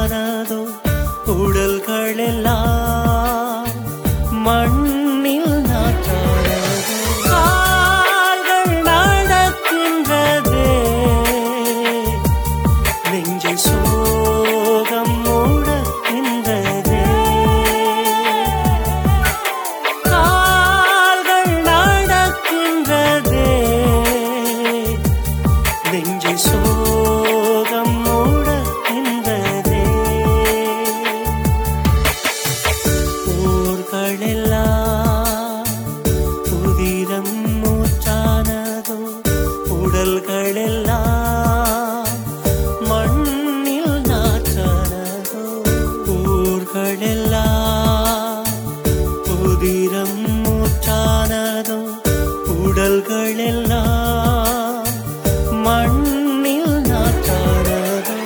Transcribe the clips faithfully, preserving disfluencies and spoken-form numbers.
மூச்சானதோ உடல்களெல்லாம் மண்ணில் நாற்றானதோ கால்கள் நடக்கின்றதே நெஞ்சை சோகம் மூடுகின்றதே கால்கள் நடக்கின்றதே நெஞ்சை சோகம் மூடுகின்றதே ஊர்களெல்லாம் புதிரம் மூச்சானதோ உடல்களெல்லாம் மண்ணில் நாற்றானதோ ஊர்களெல்லாம் புதிரம் மூச்சானதோ உடல்களெல்லாம் மண்ணில் நாற்றானதோ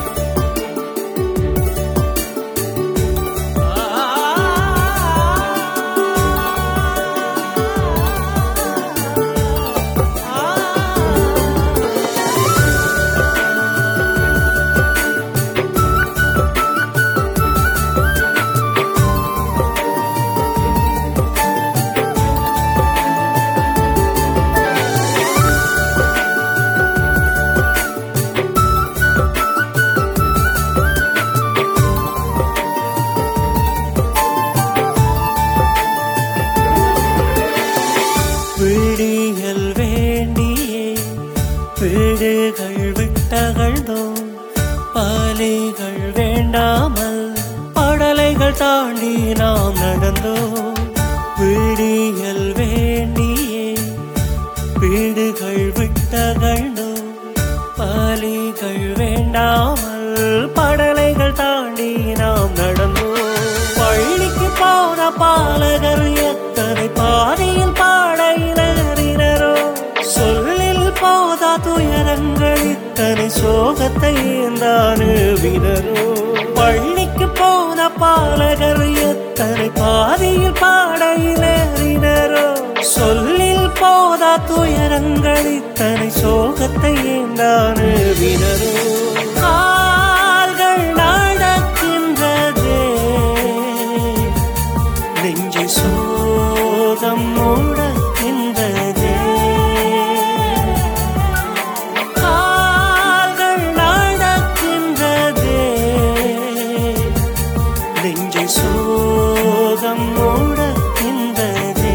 விடியல் வேண்டியே வீடுகள் விட்டகழ்ந்தோ பாலைகள் வேண்டாமல் படலைகள் தாண்டி நாம் நடந்தோ விடியல் வேண்டியே வீடுகள் விட்டகழ்ந்தோ பாலைகள் வேண்டாமல் படலைகள் தாண்டி நாம் நடந்தோ பள்ளிக்கு போன பாலகர் எத்தனை பாதையில் பாடையிலறினரோ சொல்லில் போதா துயரங்கள் இத்தனை சோகத்தை ஏந்தானுவினரோ பள்ளிக்கு போன பாலகர் எத்தனை பாதையில் பாடையிலறினரோ சொல்லில் போதா துயரங்கள் இத்தனை சோகத்தை ஏந்தானுவினரோ கால்கள் நடக்கின்றதே நெஞ்சை சோகம் மூடுகின்றதே கால்கள் நடக்கின்றதே நெஞ்சை சோகம் மூடுகின்றதே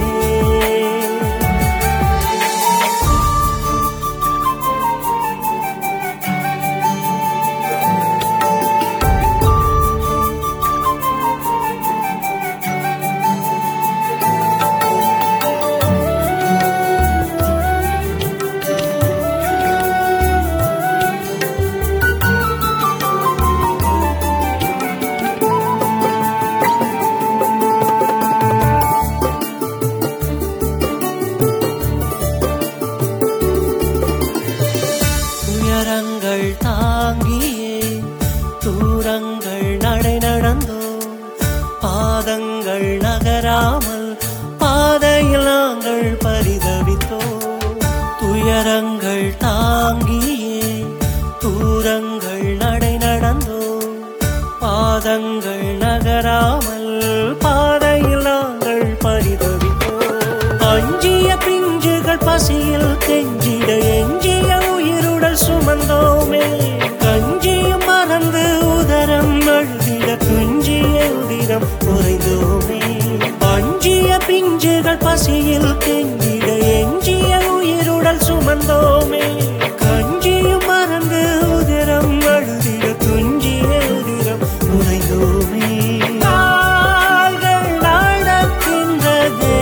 துயரங்கள் தாங்கியே தூரங்கள் நடை நடந்தோ பாதங்கள் நகராமல் பாதையில் நாங்கள் பரிதவித்தோ துயரங்கள் தாங்கியே தூரங்கள் நடை நடந்தோ பாதங்கள் நகராமல் பாதையில் நாங்கள் பரிதவித்தோ அஞ்சிய பிஞ்சுகள் பசியில் கெஞ்சிட எஞ்சிய உயிருடல் சுமந்தோமே கஞ்சியும் மறந்து உதரம் அழுதிட குஞ்சிய உதிரம் குறைந்தோமே அஞ்சிய பிஞ்சுகள் பசியில் கெஞ்சிட எஞ்சிய உயிருடல் சுமந்தோமே கஞ்சியும் மறந்து உதரம் அழுதிட குஞ்சிய உதிரம் குறைந்தோமே கால்கள் நடக்கின்றதே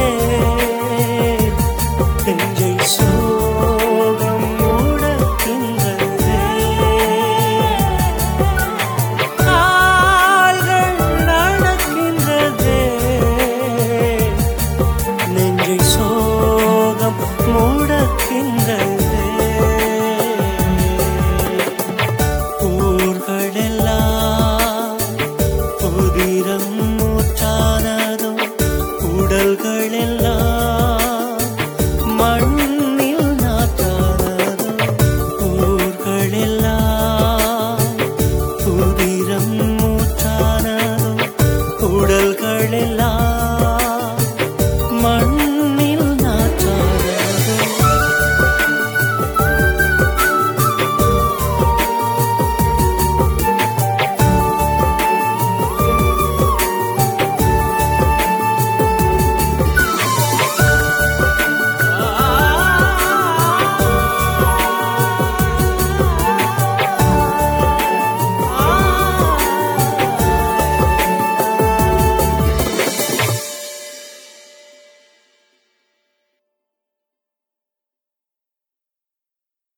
நெஞ்சை சோகம் மூடுகின்றதே கால்கள் நடக்கின்றதே நெஞ்சை சோகம் மூடுகின்றதே ஊர்களெல்லாம் புதிரம் மூச்சானதோ உடல்களெல்லாம் மண்ணில் நாற்றானதோ ஊர்களெல்லாம் புதிரம் எல்லாம்